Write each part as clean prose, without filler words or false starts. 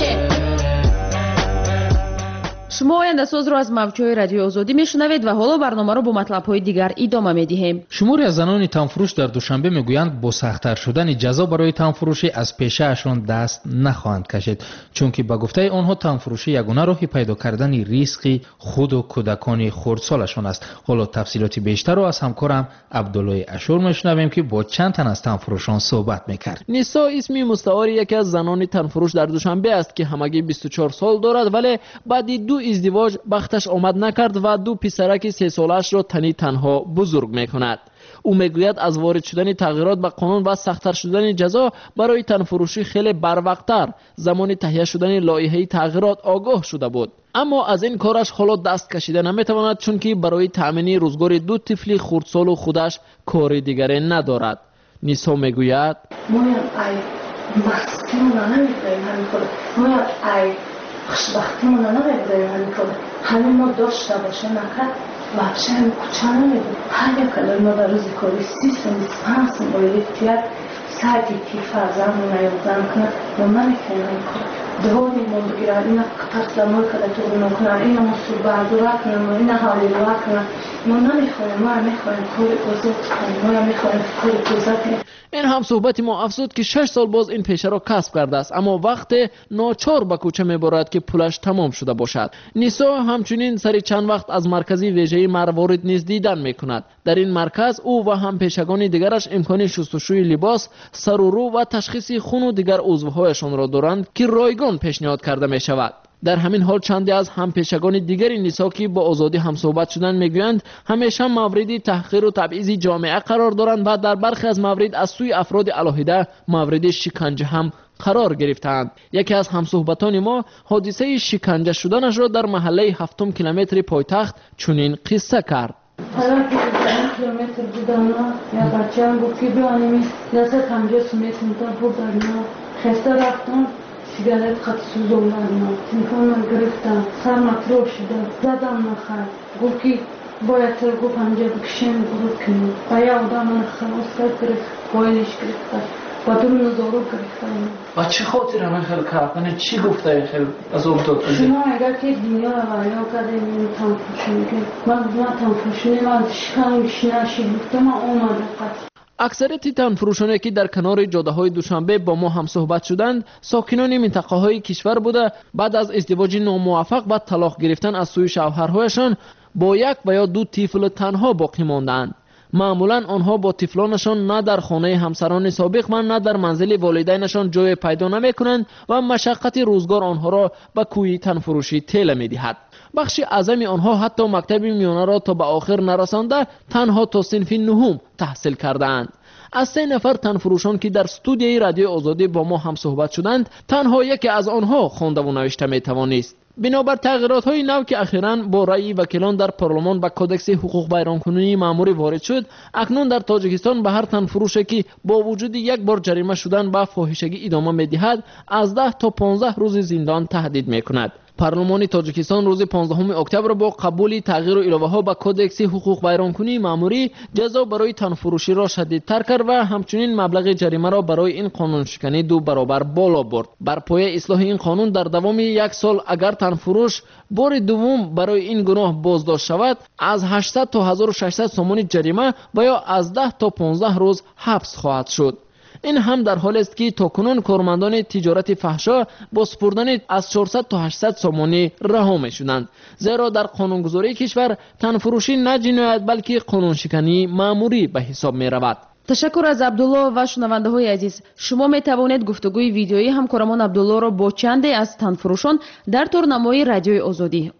شما آینده ساز رو از موج‌های رادیو آزادی میشنوید و حالا برنامه رو با مطلب‌های دیگر ادامه می‌دهیم. شماری از زنان تنفروش در دوشنبه میگویند با سخت‌تر شدن جزا برای تنفروشی از پیشه‌شان دست نخواهند کشید، چون که به گفته آنها تنفروشی یگانه راه پیدا کردن ریسک خود و کودکان خردسالشان است. حالا تفصیلات بیشتر رو از همکارم عبدالله اشور میشنویم که با چند تن از تنفروشان صحبت می‌کرد. نیسا اسمی مستعار یکی از زنان تنفروش در دوشنبه است که همگی 24 سال دارد، ولی بعدی دو ازدواج بختش آمد نکرد و دو پسرک 3 سالش را تنها بزرگ میکند. او میگوید از وارد شدن تغییرات به قانون و سخت‌تر شدن جزا برای تنفروشی خیلی بروقت‌تر زمان تهیه شدن لایحه تغییرات آگاه شده بود، اما از این کارش حالا دست کشیده نمیتواند، چون که برای تامین روزگار دو طفل خردسال و خودش کار دیگری ندارد. نیسا میگوید خوشبختیمون رو نمی‌بذاریم همین کار. همین ما داشته باشه نکرد بچه هم کوچه نمیدیم. هر یک کلمه ما در روز کاری 325 سن باید تیاد ساعتی که فرزند نیازم کنه و من میکنم این کار. دوانی ما بگیرد اینا قطع دمای کده تو نکنن، اینا مسئول بردورا کنن و اینا حالی رو کنن. ما نمیخوایم، ما میخوایم کار بزرگ کنیم، ما میخوایم کار بزرگ کنیم. این هم صحبت ما افزود که 6 سال باز این پیشه را کسب کرده است، اما وقت ناچار به کوچه میبرد که پولش تمام شده باشد. نیسا همچنین سر چند وقت از مرکزی ویژه مروارید نیز دیدن میکند. در این مرکز او و هم پیشگان دیگرش امکان شستشوی لباس، سر و رو و تشخیص خون و دیگر عضوهایشان را دارند که رایگان پیشنهاد کرده می شود. در همین حال چندی از هم پیشگان دیگری نیسا که با آزادی هم صحبت شدن میگویند همیشه مورد تحقیر و تبعیض جامعه قرار دارند و در برخی از موارد از سوی افراد علاهیده مورد شکنجه هم قرار گرفتند. یکی از همصحبتان ما حادثه شکنجه شدنش را در محله 7 کیلومتر پایتخت چنین قصه کرد. حالا که 10 کیلومتر بودم یا بچه هم بود که بیانیم لذت همجا سمیت میتون بود داریم خسته رفتم سیگارت خط سوز اومدم تلفنم گرفتم سرم تروب شده زدم نخر گفت که باید تر گفت همجا بکشیم برود کنیم و یه آدم من خلاص گرفت بایلش گرفت و 2000 گرفتم. و چه خاطر همه خیلی کردن چی گفته خیلی از اون داد شما اگر که دنیا رو وریا کرده این تنفوشی که من تنفوشی من شکم شناشی گفته من اومده قطع. اکثریت تنفروشانی که در کنار جاده های دوشنبه با ما هم صحبت شدند ساکنان منطقه های کشور بوده. بعد از ازدواج ناموفق و طلاق گرفتن از سوی شوهرهایشان با یک و یا دو طفل تنها باقی ماندند. معمولا آنها با طفلانشان نه در خانه همسران سابق و نه در منزل والدینشان جای پیدا نمی کنند و مشقت روزگار آنها را به کوی تنفروشی تیله می دهد. بخشی اعظم آنها حتی مکتب میانه را تا به آخر نرسانده تنها تا صنف نهم تحصیل کردند. از 3 نفر تنفروشان که در استودیوی رادیو آزادی با ما هم صحبت شدند تنها یکی از آنها خوانده و نوشته می توانست. بنابر تغییرات های نو که اخیراً با رأی وکیلان در پارلمان به کودکس حقوق بیانکنی ماموری وارد شد، اکنون در تاجیکستان به هر تنفروشی که با وجود یک بار جریمه شدن به فاحشگی ادامه می‌دهد از 10 تا 15 روز زندان تهدید می‌کند. پارلمان تاجیکستان روز 15 اکتبر با قبول تغییر و الهه ها به کودکس حقوق بیانکنی ماموری جزا برای تنفروشی را شدیدتر کرد و همچنین مبلغ جریمه را برای این قانون شکنی 2 برابر بالا برد. بر پایه اصلاح این قانون در دوام 1 سال اگر تنفروش بار دوم برای این گناه بازداشت شود از 800 تا 1600 سومانی جریمه و یا از 10 تا 15 روز حبس خواهد شد. این هم در حالی است که تاکنون کارمندان تجارت فحشا با سپردن از 400 تا 800 سومانی رها می‌شدند، زیرا در قانونگذاری کشور تنفروشی نه جنایت بلکه قانون شکنی مأموری به حساب می‌رود. تشکر از عبدالله و شنونده های عزیز. شما می توانید گفتگوی ویدیویی همکارمان عبدالله را با چندی از تنفروشان در تورنمای رادیوی آزادی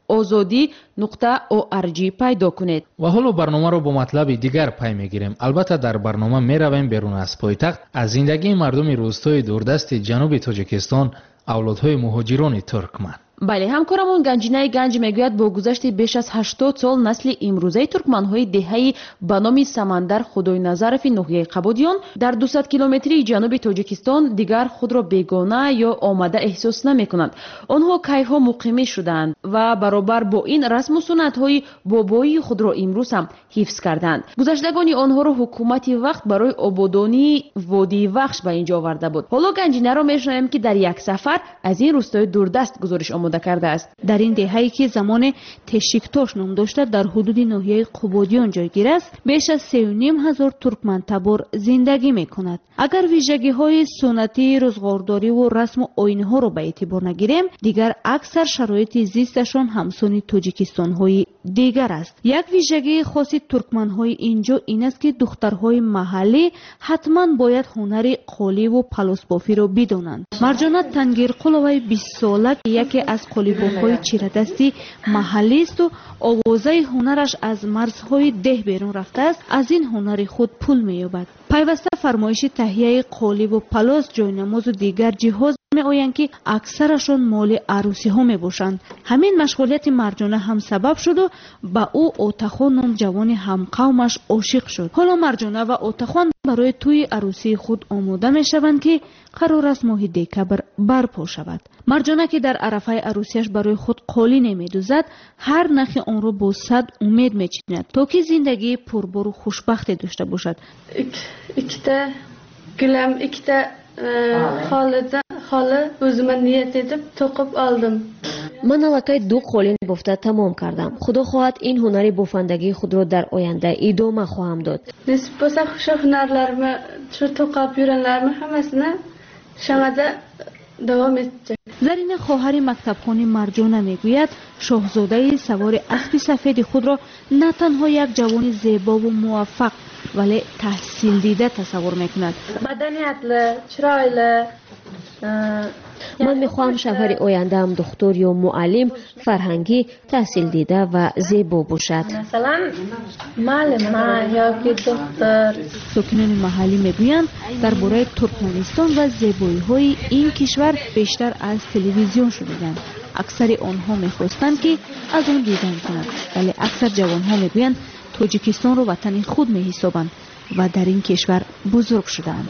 azadi.org پیدا کنید. و حالا برنامه را با مطلب دیگر پی میگیریم. البته در برنامه می رویم بیرون از پایتخت از زندگی مردم روستای دوردست جنوب تاجیکستان، اولادهای مهاجران ترکمن. بله، همکارمون گنجینه گنج میگوید با گذشت بیش از 80 سال نسل امروزه ترکمن‌های دهه به نام سمندر خدای نظرف ناحیه قبودیان در 200 کیلومتری جنوب تاجیکستان دیگر خود را بیگانه یا آمده احساس نمی‌کنند. آنها کی‌ها مقیم شدند و برابر با این رسم و سنت‌های بابایی خود را امروز هم حفظ کردند. گذشتگان آنها را حکومت وقت برای آبادانی وادی وخش به اینجا آورده بود. حالا گنجینه را می‌شنویم که در یک سفر از این روستای دوردست گزارش آماده کرده است. در این دهه‌ای که زمان تشیکتاش نام داشته در حدود ناحیه قبودیان جایگیر است، بیش از 3,500 ترکمن تبار زندگی می‌کند. اگر ویژگی‌های سنتی روزگارداری و رسم و آیین‌ها را به اعتبار نگیریم، دیگر اکثر شرایط زیستشان همسان تاجیکستان‌های دیگر است. یک ویژگی خاص ترکمن‌های اینجا این است که دخترهای محلی حتما باید هنر قالی و پلاس بافی را بدانند. مرجانه تنگیرقلوی 20 ساله یکی از قالیباف‌های چیره‌دستی محلی است و آوازه هنرش از مرزهای ده بیرون رفته است. از این هنر خود پول می‌یابد. پیوسته فرمایش تهیه قالی و پلاس، جاینماز و دیگر جهاز می‌آیند که اکثرشان مال عروسی‌ها می‌باشند. همین مشغولیت مرجانه هم سبب شد و به او اوتخان نام جوان همقومش عاشق شد. حالا مرجانه و اوتخان برای توی عروسی خود آماده می‌شوند که قرار است ماه دکبر برپا شود. مرجانه که در عرفه عروسیش برای خود قالی نمی‌دوزد، هر نخ آن را با صد امید می‌چیند تا که زندگی پربار و خوشبختی داشته باشد. ikkita gilam, ikkita xoli o'zimga niyat etib to'qib oldim. من الکی 2 قالین بافته تمام کردم. خدا خواهد این هنر بافندگی خود را در آینده ادامه خواهم داد. Nisib bo'lsa shu hunarlarimni, shu to'qib yurganlarimni hammasini shamada davom etdi. زرین خواهر مکتبخوان مرجانه میگوید شاهزاده سوار اسب سفید خود را نه تنها یک جوان زیبا و موفق ولی تحصیل دیده تصور میکند. Madaniyatli, chiroyli. من میخواهم شوهر آینده هم دکتر یا معلم فرهنگی تحصیل دیده و زیبا باشد. Masalan, معلم yoki doktor. ساکنان محلی میگویند درباره ترکمنستان و زیبایی‌های این کشور بیشتر از تلویزیون شنیدند. اکثر آنها میخواستند که از آن دیدن کنند، ولی اکثر جوانها میگویند تاجیکستان را وطن خود میحسابند و در این کشور بزرگ شدند.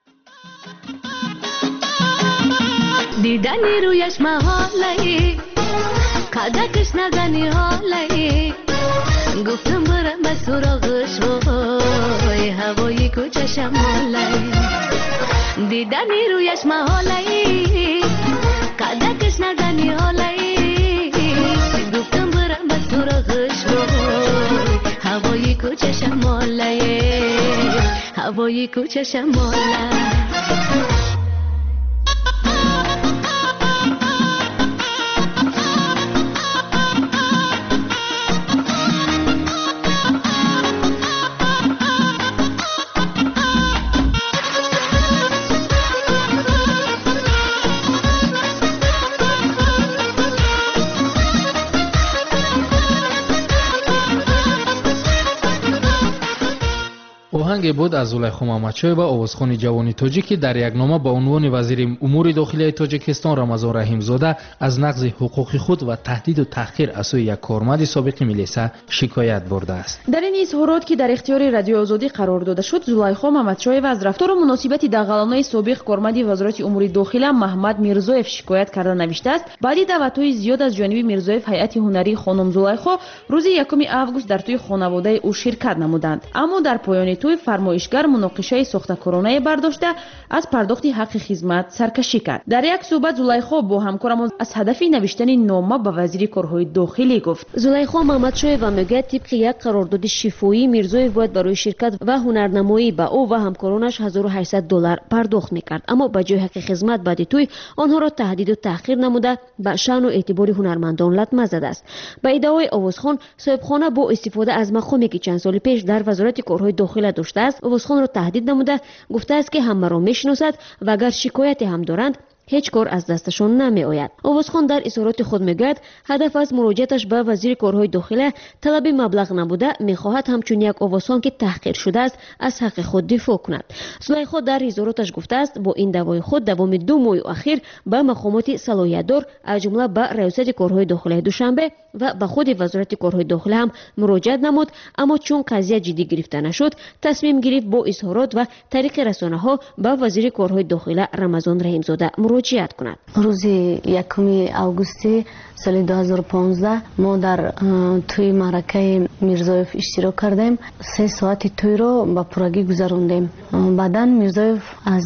دیدنی رویش محاله، قدکش ندنی حاله، گفتم برم به سراغش وای هوای کوچه شماله. دیدنی رویش محاله، قدکش ندنی حاله، گفتم برم به سراغش وای هوای کوچه شماله، هوای کوچه شماله. آهنگ بود از زلیخا محمدشایبا آوازخوان جوانی تاجیکی در یک نامه با عنوان وزیر امور داخلی تاجیکستان رمضان رحیمزاده از نقض حقوق خود و تهدید و تحقیر از سوی یک کارمند سابق ملیسا شکایت برده است. در این اظهارات که در اختیار رادیو آزادی قرار داده شد، زلیخا محمدشایبا از رفتار و مناسبت دغلانه سابق کارمند وزارت امور داخلی محمد میرزایف شکایت کرده نوشته است. بعد دعوت‌های زیاد از جانب میرزایف، هیئت هنری خانم زلیخا روز 1 آگوست در توی خانواده او شرکت نمودند، اما در پایان توی فرمایشگر مناقشه ساخته‌کارانه برداشته از پرداخت حق خدمت سرکشی کرد. در یک صحبت زلیخا با همکارمان از هدف نوشتن نامه به وزیر کارهای داخلی گفت. زلیخا محمدشایبا میگه طبق یک قرارداد شفاهی میرزایف باید برای شرکت و هنرنمایی به او و همکارانش $1800 پرداخت میکرد، اما به جای حق خدمت بعد توی آنها را تهدید و تحقیر نموده به شأن و اعتبار هنرمندان لطمه زده است. به ادعای آوازخوان، صاحبخانه با استفاده از مقامی که چند سال پیش در وزارت کارهای داخلی داشته است، آوازخوان را تهدید نموده گفته است که همه را میشناسد و اگر شکایتی هم دارند هیچ کار از دستشان نمی آید. اوازخان در اظهارات خود میگوید هدف از مراجعتش به وزیر کارهای داخله طلب مبلغ نبوده، میخواهد همچون یک اوازخان که تحقیر شده است از حق خود دفاع کند. زلیخا در اظهاراتش گفته است با این دعوای خود دوام 2 ماه اخیر به مقامات صلاحیت‌دار از جمله به ریاست کارهای داخله دوشنبه و به خود وزارت کارهای داخله هم مراجعت نمود، اما چون قضیه جدی گرفته نشد تصمیم گرفت با اظهارات و طریق رسانه‌ها به وزیر کارهای داخله رمضان رحیمزاده مراجعت کند. روز 1 اوگوست سال 2015 ما در توی معرکه میرزایف اشتراک کردیم. 3 ساعت توی رو با پرگی گذراندیم. بعداً میرزایف از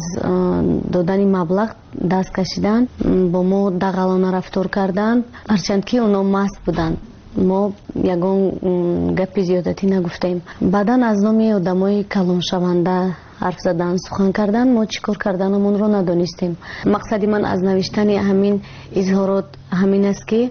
دادن مبلغ دست کشیدن، با ما دغلانه رفتار کردند، هرچند که اونا مست بودند. ما یگان گپ زیادتی نگفتیم. بعداً از نام آدمای کلان شونده حرف زدن، سخن کردن، ما چیکار کردنمون رو ندانستیم. مقصد من از نوشتن همین اظهارات همین است که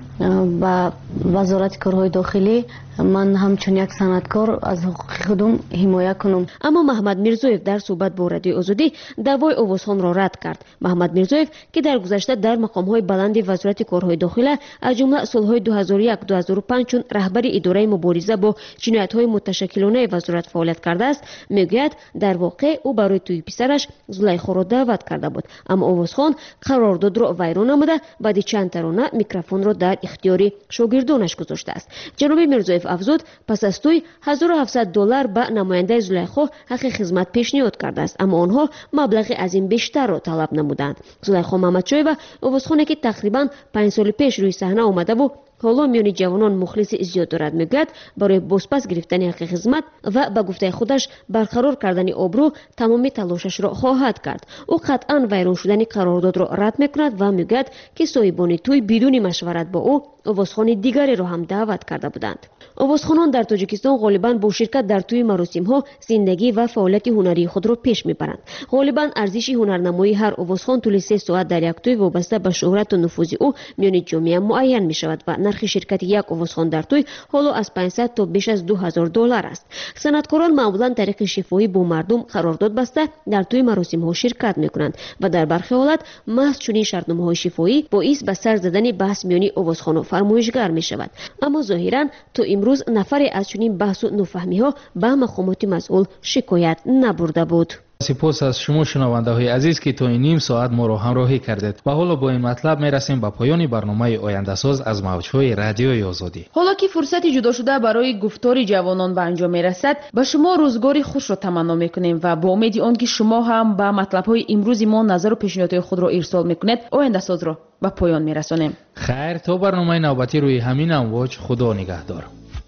با وزارت کارهای داخلی من همچون یک صنعتکار از حقوق خودم حمایت کنم. اما محمد میرزویف در صحبت با رادیو آزادی دعوای اوازخان را رد کرد. محمد میرزویف که در گذشته در مقام‌های بلند وزارت کارهای داخله از جمله سال‌های 2001-2005 چون رهبر اداره مبارزه با جنایت‌های متشکلانه وزارت فعالیت کرده است، میگوید در واقع او برای توی پسرش زلیخا را دعوت کرده بود، اما اوازخان قرارداد را ویران نموده بعد چند ترانه میکروفون را در اختیار شاگردانش گذاشته است. جناب میرزویف افزود پس از توی $1700 به نماینده زلیخا حق خدمت پیشنهاد کرده است، اما آنها مبلغ از این بیشتر را طلب نمودند. زلیخا محمدشایوا اوازخانی که تقریبا 5 سال پیش روی صحنه آمده و حالا میان جوانان مخلص زیاد دارد، میگوید برای بازپس گرفتن حق خدمت و به گفته خودش برقرار کردن آبرو تمام تلاشش را خواهد کرد. او قطعا ویران شدن قرارداد را رد میکند و میگوید که صاحبان توی بدون مشورت با او اوازخان دیگری را هم دعوت کرده بودند. اوازخانان در تاجیکستان غالباً با شرکت در توی مراسم‌ها زندگی و فعالیت هنری خود را پیش میبرند. غالباً ارزش هنرنمایی هر اوازخان طول 3 ساعت در یک توی وابسته به شهرت و نفوذ او میان جامعه معین میشود و نرخ شرکت یک اوازخان در توی حالا از 500 تا بیش از $2000 است. صنعتکاران معمولاً طریق شفاهی با مردم قرارداد بسته در توی مراسم‌ها شرکت میکنند و در برخی حالات محض چنین شرطنامه‌های شفاهی باعث به سر زدن بحث میان اوازخان و فرمایشگر میشود. اما ظاهراً تا امروز نفری از چنین بحث و نفهمی‌ها به مقامات مسئول شکایت نبرده بود. سپاس از شما شنونده های عزیز که تا این نیم ساعت ما را همراهی کردید و حالا با این مطلب میرسیم به پایان برنامه آینده ساز از موجهای رادیوی آزادی. حالا که فرصتی جدا شده برای گفتار جوانان به انجام میرسد، به شما روزگاری خوش را تمنا میکنیم و با امید آنکه شما هم به مطلب های امروز ما نظر و پیشنهادهای خود را ارسال میکنید آینده ساز را به پایان میرسانیم. خیر تا برنامه نوبتی روی همین امواج، خدا نگهدار.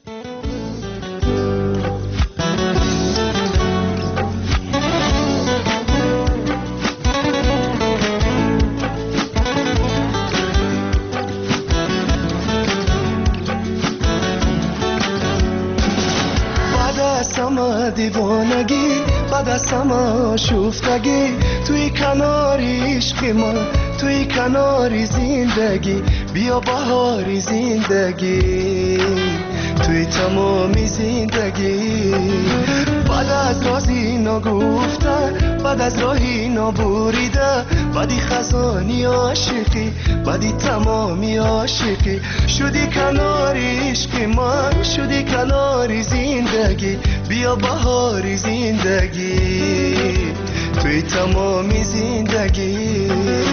دیوانگی بعد از همه شوفتگی توی کناری عشق من، توی کناری زندگی بیا بهاری زندگی توی تمامی زندگی. بعد از رازی نگفتن، بعد از راهی نبریده، بعدی خزانی عاشقی، بعدی تمامی عاشقی شدی کناری عشق من، شدی کناری زندگی بیا بهاری زندگی توی تمامی زندگی.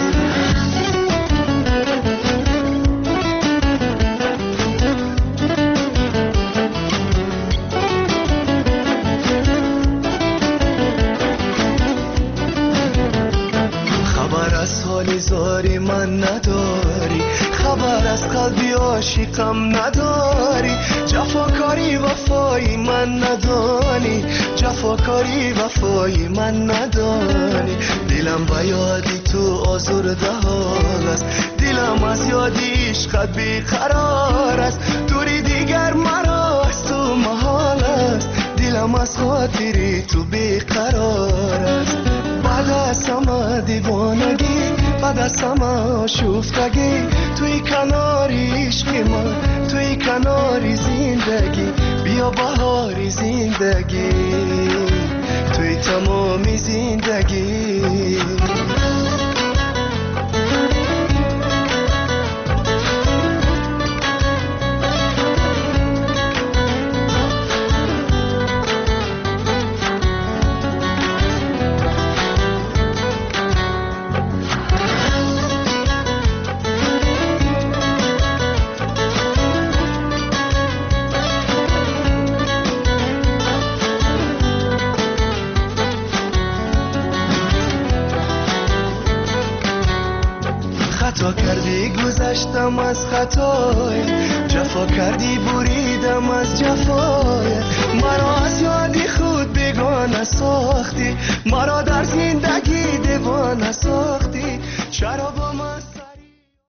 خبر از حال زاری من نداری، خبر از قلبی عاشقم نداری، جفاکاری وفایی من ندانی، جفاکاری وفایی من ندانی. دلم به یادی تو آزرده حال است، دلم از یادی عشقت بیقرار است، دوری دیگر مرا از تو محال است، دلم از خاطری تو بیقرار است. بعد از همه دیوانگی، بعد از همه شوفتگی توی کناری عشق من، توی کناری زندگی بیا بهاری زندگی توی تمامی زندگی. کردی گذشتم از خطای، جفا کردی بریدم از جفای، مرا از یادی خود بیگانه ساختی، مرا در زندگی دیوانه ساختی. چرا با من